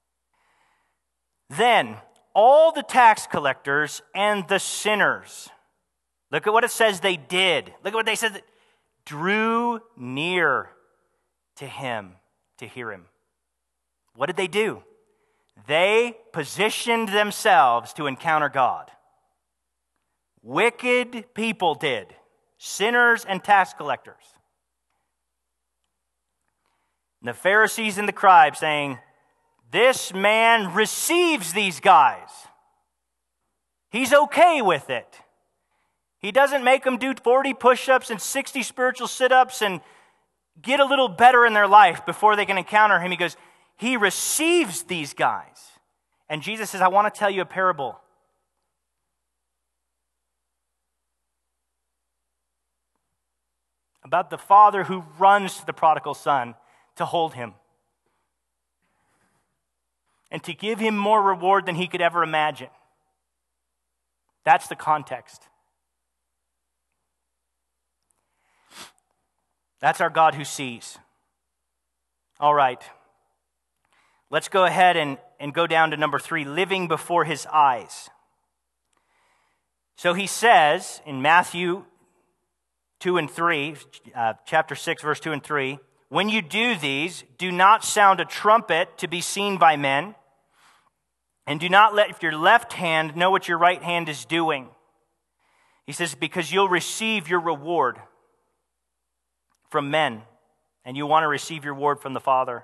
Then all the tax collectors and the sinners, look at what it says they did. Look at what they said, drew near to him to hear him. What did they do? They positioned themselves to encounter God. Wicked people did. Sinners and tax collectors. And the Pharisees and the scribes saying, this man receives these guys. He's okay with it. He doesn't make them do forty push-ups and sixty spiritual sit-ups and get a little better in their life before they can encounter him. He goes, he receives these guys. And Jesus says, I want to tell you a parable. About the father who runs to the prodigal son to hold him and to give him more reward than he could ever imagine. That's the context. That's our God who sees. All right. Let's go ahead and, and go down to number three, living before his eyes. So he says in Matthew two and three, uh, chapter six, verse two and three, when you do these, do not sound a trumpet to be seen by men, and do not let your left hand know what your right hand is doing. He says, because you'll receive your reward from men, and you want to receive your reward from the Father.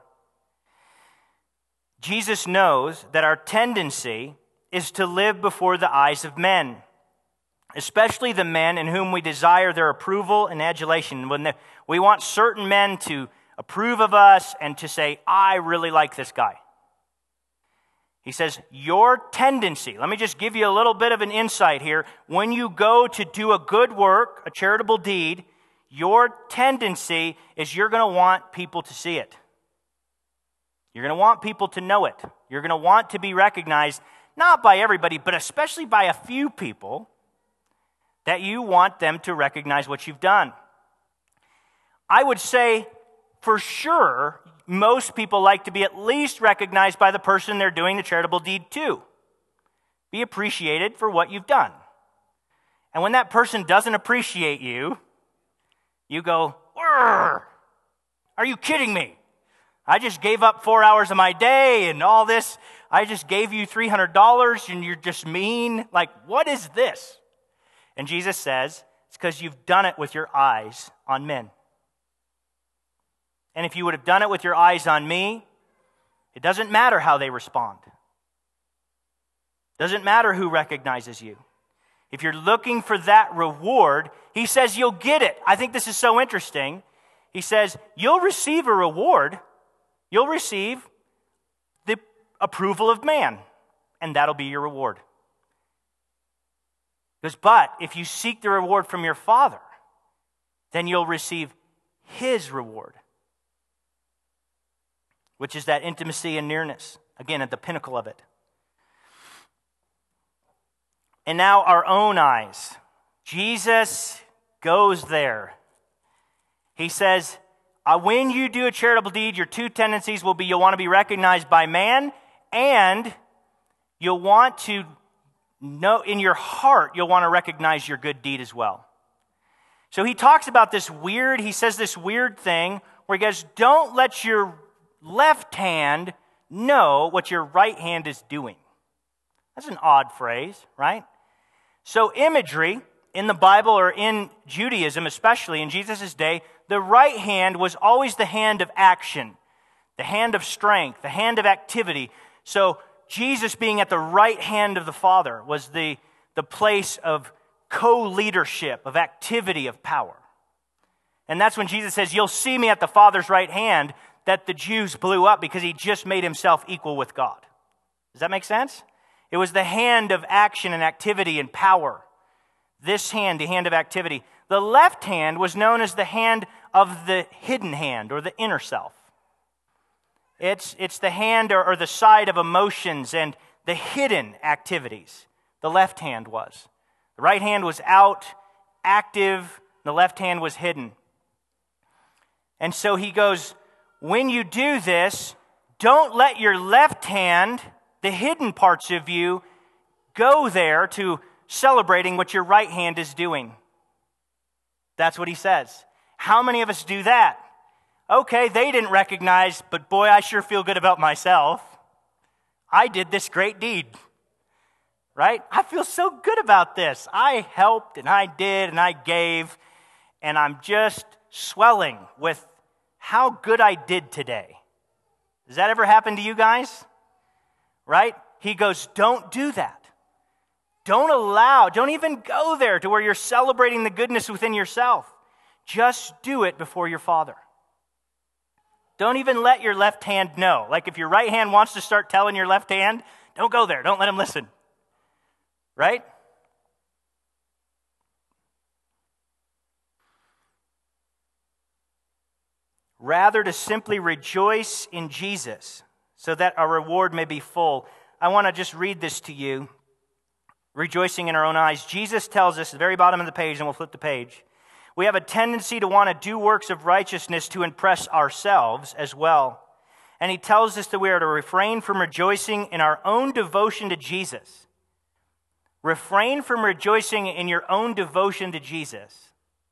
Jesus knows that our tendency is to live before the eyes of men, especially the men in whom we desire their approval and adulation. When we want certain men to approve of us and to say, I really like this guy. He says, your tendency, let me just give you a little bit of an insight here. When you go to do a good work, a charitable deed, your tendency is you're going to want people to see it. You're going to want people to know it. You're going to want to be recognized, not by everybody, but especially by a few people, that you want them to recognize what you've done. I would say, for sure, most people like to be at least recognized by the person they're doing the charitable deed to. Be appreciated for what you've done. And when that person doesn't appreciate you, you go, are you kidding me? I just gave up four hours of my day and all this. I just gave you three hundred dollars and you're just mean. Like, what is this? And Jesus says, it's because you've done it with your eyes on men. And if you would have done it with your eyes on me, it doesn't matter how they respond. It doesn't matter who recognizes you. If you're looking for that reward, he says you'll get it. I think this is so interesting. He says you'll receive a reward. You'll receive the approval of man, and that'll be your reward. Because, but if you seek the reward from your Father, then you'll receive his reward, which is that intimacy and nearness, again, at the pinnacle of it. And now our own eyes. Jesus goes there. He says, uh, when you do a charitable deed, your two tendencies will be you'll want to be recognized by man, and you'll want to know in your heart, you'll want to recognize your good deed as well. So he talks about this weird, he says this weird thing where he goes, don't let your left hand know what your right hand is doing. That's an odd phrase, right? So imagery in the Bible, or in Judaism especially in Jesus' day, the right hand was always the hand of action, the hand of strength, the hand of activity. So Jesus being at the right hand of the Father was the, the place of co-leadership, of activity, of power. And that's when Jesus says, you'll see me at the Father's right hand, that the Jews blew up because he just made himself equal with God. Does that make sense? It was the hand of action and activity and power. This hand, the hand of activity. The left hand was known as the hand of the hidden hand, or the inner self. It's, it's the hand or, or the side of emotions and the hidden activities. The left hand was. The right hand was out, active. The left hand was hidden. And so he goes, when you do this, don't let your left hand, the hidden parts of you, go there to celebrating what your right hand is doing. That's what he says. How many of us do that? Okay, they didn't recognize, but boy, I sure feel good about myself. I did this great deed, right? I feel so good about this. I helped and I did and I gave, and I'm just swelling with how good I did today. Does that ever happen to you guys? Right? He goes, don't do that. Don't allow, don't even go there to where you're celebrating the goodness within yourself. Just do it before your Father. Don't even let your left hand know. Like if your right hand wants to start telling your left hand, don't go there. Don't let him listen. Right? Rather to simply rejoice in Jesus so that our reward may be full. I want to just read this to you. Rejoicing in our own eyes. Jesus tells us at the very bottom of the page, and we'll flip the page, we have a tendency to want to do works of righteousness to impress ourselves as well. And he tells us that we are to refrain from rejoicing in our own devotion to Jesus. Refrain from rejoicing in your own devotion to Jesus.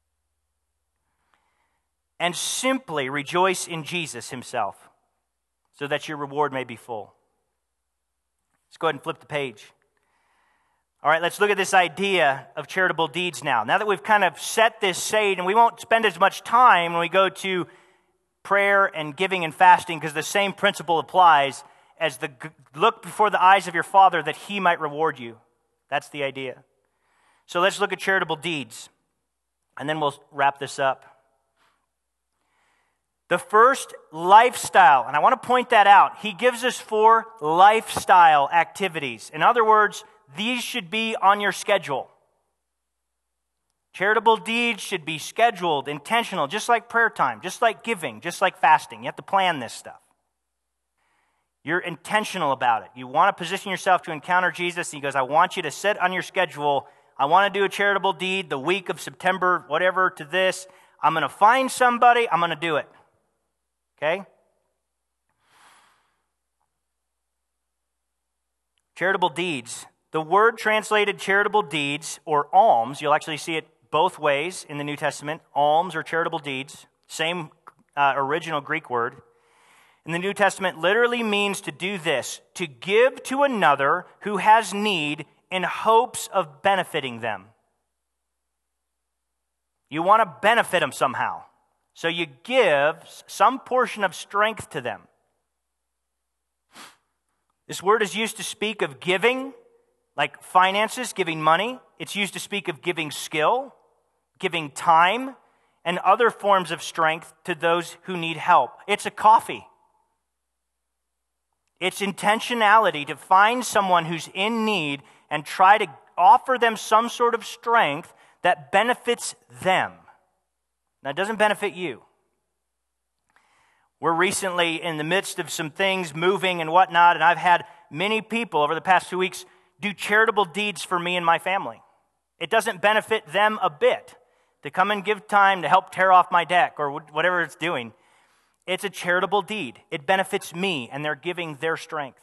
And simply rejoice in Jesus himself so that your reward may be full. Let's go ahead and flip the page. All right, let's look at this idea of charitable deeds now. Now that we've kind of set this stage, and we won't spend as much time when we go to prayer and giving and fasting because the same principle applies as the look before the eyes of your Father that he might reward you. That's the idea. So let's look at charitable deeds, and then we'll wrap this up. The first, lifestyle, and I want to point that out. He gives us four lifestyle activities. In other words, these should be on your schedule. Charitable deeds should be scheduled, intentional, just like prayer time, just like giving, just like fasting. You have to plan this stuff. You're intentional about it. You want to position yourself to encounter Jesus. He goes, I want you to set on your schedule. I want to do a charitable deed the week of September, whatever, to this. I'm going to find somebody. I'm going to do it. Okay? Charitable deeds. The word translated charitable deeds or alms, you'll actually see it both ways in the New Testament. Alms or charitable deeds, same uh, original Greek word. In the New Testament literally means to do this, to give to another who has need in hopes of benefiting them. You want to benefit them somehow. So you give some portion of strength to them. This word is used to speak of giving, like finances, giving money. It's used to speak of giving skill, giving time, and other forms of strength to those who need help. It's a coffee. It's intentionality to find someone who's in need and try to offer them some sort of strength that benefits them. Now, it doesn't benefit you. We're recently in the midst of some things moving and whatnot, and I've had many people over the past few weeks do charitable deeds for me and my family. It doesn't benefit them a bit to come and give time to help tear off my deck or whatever it's doing. It's a charitable deed. It benefits me, and they're giving their strength.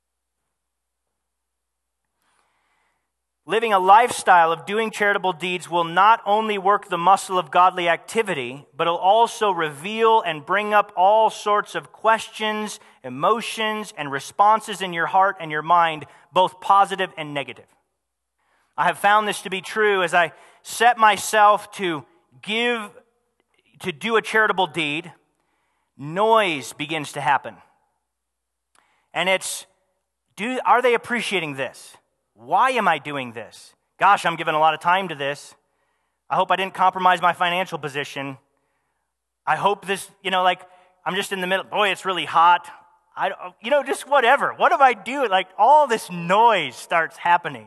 Living a lifestyle of doing charitable deeds will not only work the muscle of godly activity, but it'll also reveal and bring up all sorts of questions, emotions, and responses in your heart and your mind, both positive and negative. I have found this to be true as I set myself to give, to do a charitable deed. Noise begins to happen. And it's, do, are they appreciating this? Why am I doing this? Gosh, I'm giving a lot of time to this. I hope I didn't compromise my financial position. I hope this, you know, like, I'm just in the middle. Boy, it's really hot. I, you know, just whatever. What if I do it? Like, all this noise starts happening.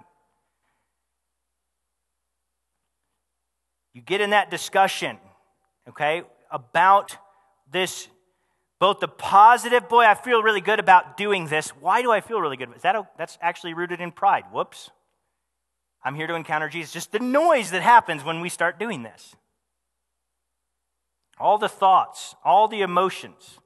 You get in that discussion, okay, about this, both the positive, boy, I feel really good about doing this. Why do I feel really good? Is that a, that's actually rooted in pride. Whoops. I'm here to encounter Jesus. Just the noise that happens when we start doing this. All the thoughts, all the emotions.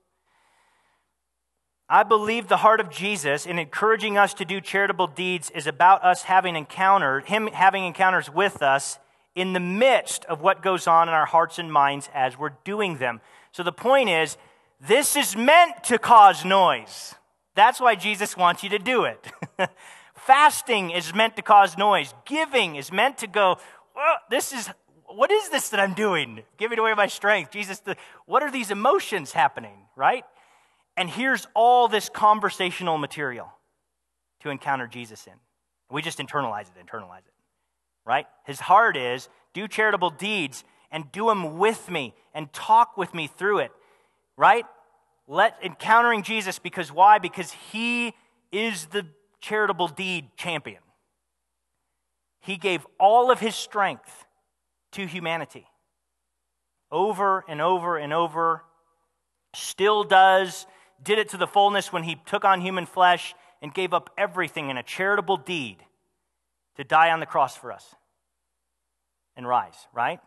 I believe the heart of Jesus in encouraging us to do charitable deeds is about us having encountered, him having encounters with us in the midst of what goes on in our hearts and minds as we're doing them. So the point is, this is meant to cause noise. That's why Jesus wants you to do it. Fasting is meant to cause noise. Giving is meant to go, oh, this is, what is this that I'm doing? Giving away my strength. Jesus, the, what are these emotions happening, right? And here's all this conversational material to encounter Jesus in. We just internalize it, internalize it, right? His heart is, do charitable deeds and do them with me and talk with me through it, right? Let encountering Jesus, because why? Because he is the charitable deed champion. He gave all of his strength to humanity over and over and over, still does, did it to the fullness when he took on human flesh and gave up everything in a charitable deed to die on the cross for us and rise, right?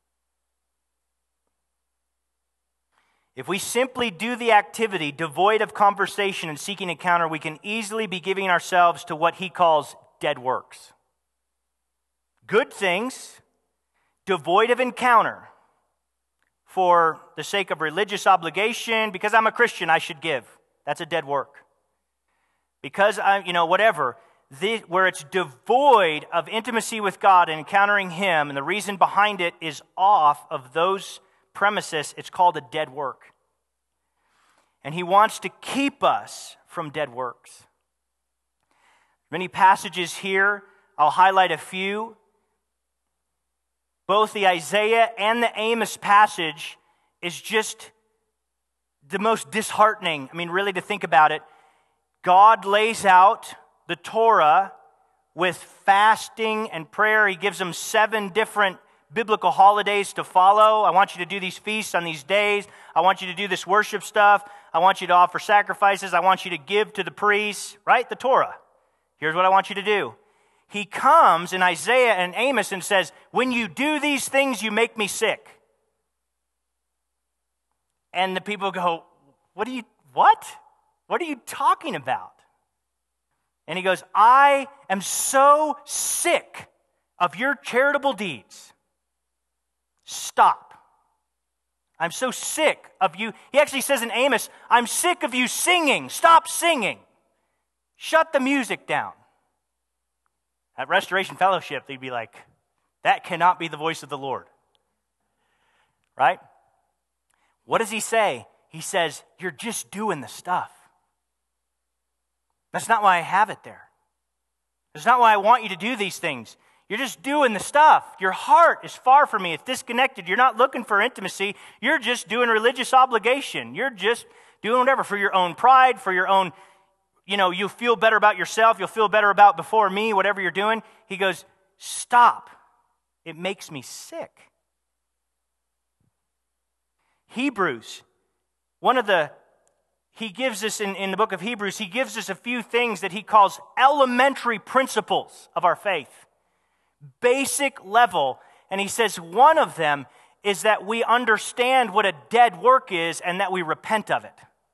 If we simply do the activity devoid of conversation and seeking encounter, we can easily be giving ourselves to what he calls dead works. Good things, devoid of encounter, for the sake of religious obligation, because I'm a Christian, I should give. That's a dead work. Because I'm, you know, whatever, the, where it's devoid of intimacy with God and encountering him, and the reason behind it is off of those premises, it's called a dead work. And he wants to keep us from dead works. Many passages here, I'll highlight a few. Both the Isaiah and the Amos passage is just the most disheartening. I mean, really, to think about it. God lays out the Torah with fasting and prayer. He gives them seven different biblical holidays to follow. I want you to do these feasts on these days. I want you to do this worship stuff. I want you to offer sacrifices. I want you to give to the priests, right? The Torah. Here's what I want you to do. He comes in Isaiah and Amos and says, when you do these things, you make me sick. And the people go, what are you, what? What are you talking about? And he goes, I am so sick of your charitable deeds. Stop. I'm so sick of you. He actually says in Amos, I'm sick of you singing. Stop singing. Shut the music down. At Restoration Fellowship, they'd be like, that cannot be the voice of the Lord. Right? What does he say? He says, you're just doing the stuff. That's not why I have it there. That's not why I want you to do these things. You're just doing the stuff. Your heart is far from me. It's disconnected. You're not looking for intimacy. You're just doing religious obligation. You're just doing whatever for your own pride, for your own, you know, you'll feel better about yourself. You'll feel better about before me, whatever you're doing. He goes, stop. It makes me sick. Hebrews, one of the, he gives us in, in the book of Hebrews, he gives us a few things that he calls elementary principles of our faith. Basic level. And he says one of them is that we understand what a dead work is and that we repent of it.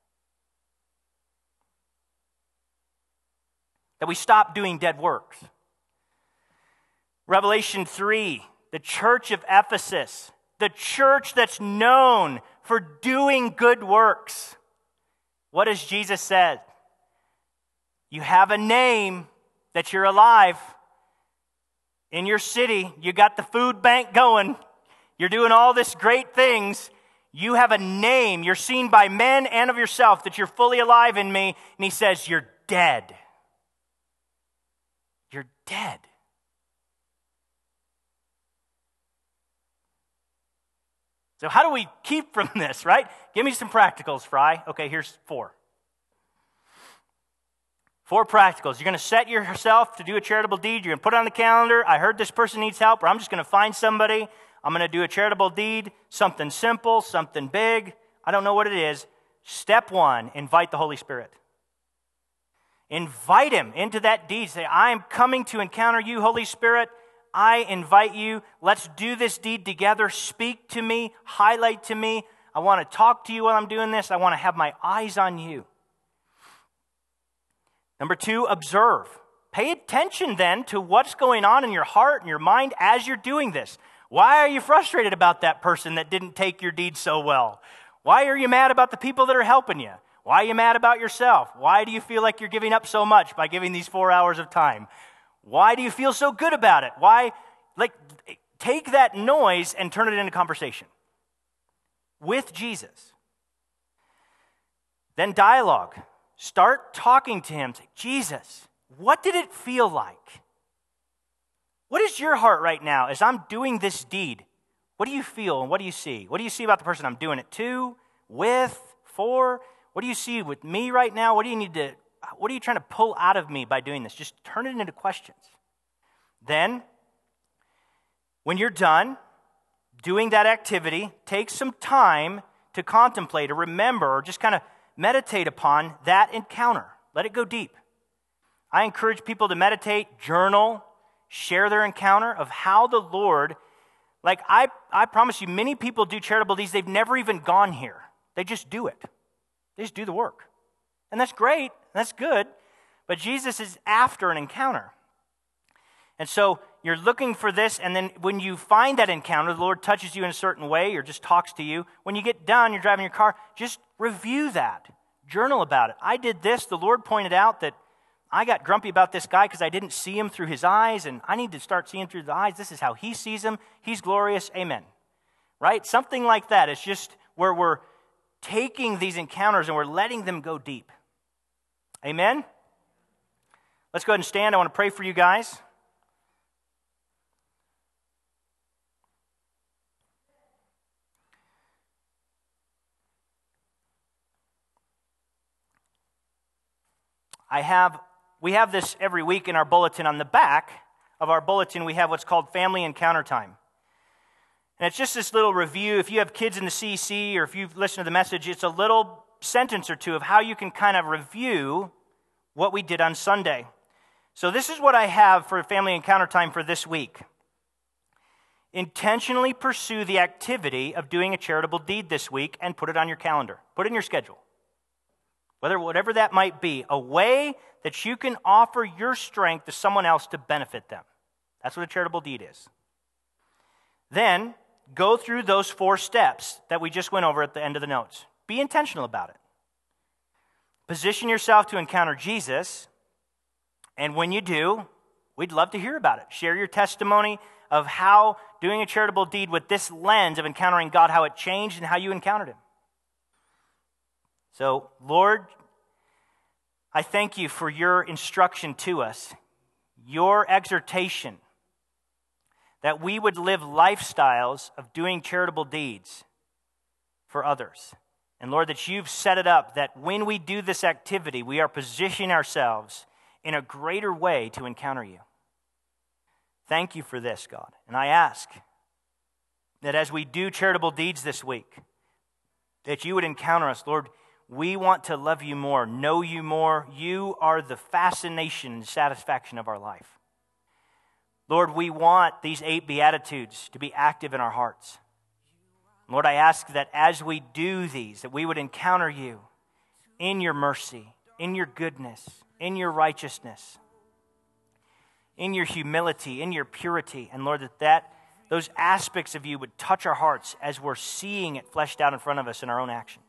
That we stop doing dead works. Revelation three, the church of Ephesus, the church that's known for doing good works. What does Jesus say? You have a name that you're alive. In your city, you got the food bank going. You're doing all this great things. You have a name. You're seen by men and of yourself that you're fully alive in me. And he says, you're dead. You're dead. So how do we keep from this, right? Give me some practicals, Fry. Okay, here's four. Four practicals. You're going to set yourself to do a charitable deed. You're going to put it on the calendar. I heard this person needs help, or I'm just going to find somebody. I'm going to do a charitable deed, something simple, something big. I don't know what it is. Step one, invite the Holy Spirit. Invite him into that deed. Say, I am coming to encounter you, Holy Spirit. I invite you. Let's do this deed together. Speak to me. Highlight to me. I want to talk to you while I'm doing this. I want to have my eyes on you. Number two, observe. Pay attention then to what's going on in your heart and your mind as you're doing this. Why are you frustrated about that person that didn't take your deed so well? Why are you mad about the people that are helping you? Why are you mad about yourself? Why do you feel like you're giving up so much by giving these four hours of time? Why do you feel so good about it? Why, like, take that noise and turn it into conversation with Jesus. Then dialogue. Start talking to him. Say, Jesus, what did it feel like? What is your heart right now as I'm doing this deed? What do you feel and what do you see? What do you see about the person I'm doing it to, with, for? What do you see with me right now? What do you need to, what are you trying to pull out of me by doing this? Just turn it into questions. Then, when you're done doing that activity, take some time to contemplate or remember or just kind of meditate upon that encounter. Let it go deep. I encourage people to meditate, journal, share their encounter of how the Lord, like I, I promise you, many people do charitable deeds. They've never even gone here. They just do it. They just do the work. And that's great. That's good. But Jesus is after an encounter. And so you're looking for this, and then when you find that encounter, the Lord touches you in a certain way or just talks to you. When you get done, you're driving your car, just review that. Journal about it. I did this. The Lord pointed out that I got grumpy about this guy because I didn't see him through his eyes, and I need to start seeing through the eyes. This is how he sees him. He's glorious. Amen. Right? Something like that. It's just where we're taking these encounters and we're letting them go deep. Amen? Let's go ahead and stand. I want to pray for you guys. I have, we have this every week in our bulletin. On the back of our bulletin, we have what's called Family Encounter Time. And it's just this little review. If you have kids in the C C or if you've listened to the message, it's a little sentence or two of how you can kind of review what we did on Sunday. So this is what I have for Family Encounter Time for this week. Intentionally pursue the activity of doing a charitable deed this week and put it on your calendar. Put it in your schedule. Whether whatever that might be, a way that you can offer your strength to someone else to benefit them. That's what a charitable deed is. Then, go through those four steps that we just went over at the end of the notes. Be intentional about it. Position yourself to encounter Jesus, and when you do, we'd love to hear about it. Share your testimony of how doing a charitable deed with this lens of encountering God, how it changed and how you encountered Him. So, Lord, I thank you for your instruction to us, your exhortation that we would live lifestyles of doing charitable deeds for others. And Lord, that you've set it up that when we do this activity, we are positioning ourselves in a greater way to encounter you. Thank you for this, God. And I ask that as we do charitable deeds this week, that you would encounter us, Lord. We want to love you more, know you more. You are the fascination and satisfaction of our life. Lord, we want these eight Beatitudes to be active in our hearts. Lord, I ask that as we do these, that we would encounter you in your mercy, in your goodness, in your righteousness, in your humility, in your purity. And Lord, that, that those aspects of you would touch our hearts as we're seeing it fleshed out in front of us in our own actions.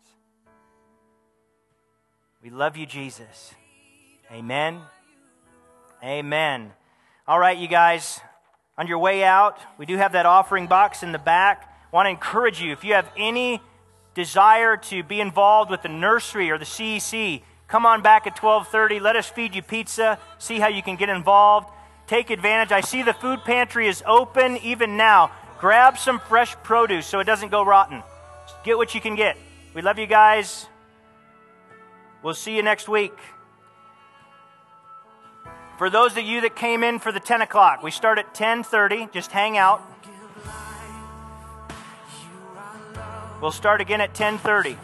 We love you, Jesus. Amen. Amen. All right, you guys, on your way out, we do have that offering box in the back. I want to encourage you, if you have any desire to be involved with the nursery or the C E C, come on back at twelve thirty. Let us feed you pizza. See how you can get involved. Take advantage. I see the food pantry is open even now. Grab some fresh produce so it doesn't go rotten. Get what you can get. We love you guys. We'll see you next week. For those of you that came in for the ten o'clock, we start at ten thirty. Just hang out. We'll start again at ten thirty.